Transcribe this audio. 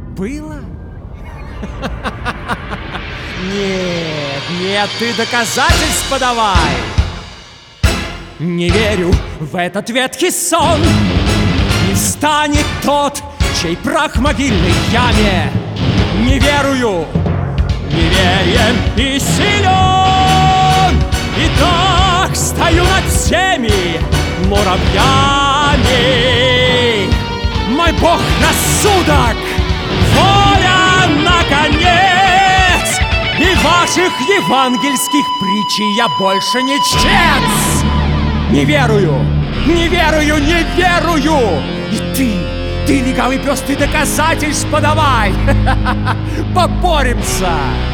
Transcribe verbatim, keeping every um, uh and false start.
Было? Нет, нет, ты доказательств подавай. Не верю в этот ветхий сон. Не станет тот, чей прах в могильной яме. Не верую, неверием и силен. И так стою над всеми муравьями. Мой бог рассудок, воля наконец. И ваших евангельских притчей я больше не чтец. Не верую, не верую, не верую. И ты, ты, легавый пес, ты доказательств подавай. Поборемся.